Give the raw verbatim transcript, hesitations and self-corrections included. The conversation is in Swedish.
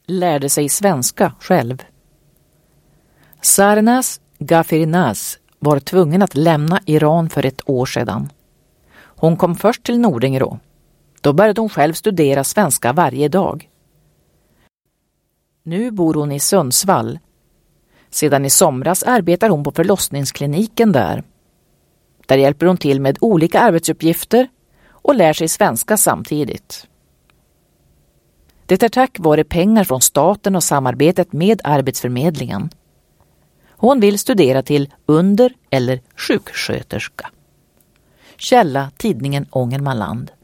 lärde sig svenska själv. Sarnas Gafirnaz var tvungen att lämna Iran för ett år sedan. Hon kom först till Nordingrå. Då började hon själv studera svenska varje dag. Nu bor hon i Sundsvall. Sedan i somras arbetar hon på förlossningskliniken där. Där hjälper hon till med olika arbetsuppgifter och lär sig svenska samtidigt. Det är tack vare pengar från staten och samarbetet med Arbetsförmedlingen. Hon vill studera till under- eller sjuksköterska. Källa tidningen Ångermanland.